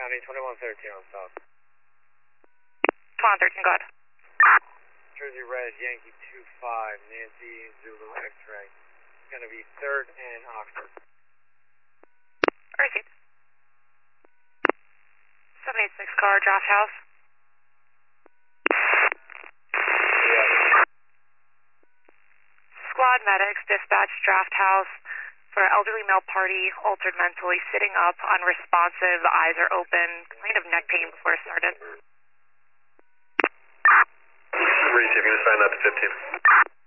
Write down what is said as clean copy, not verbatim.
County, 2113 on south. 2113, go ahead. Jersey Red, Yankee 25, Nancy Zulu X-ray. It's going to be 3rd and Oxford. Received. 786 car, draft house. Yeah. Squad medics dispatch draft house for elderly male party, altered mentally, sitting up, unresponsive, eyes are open, complaint of neck pain before it started. Receiving, assign that to 15.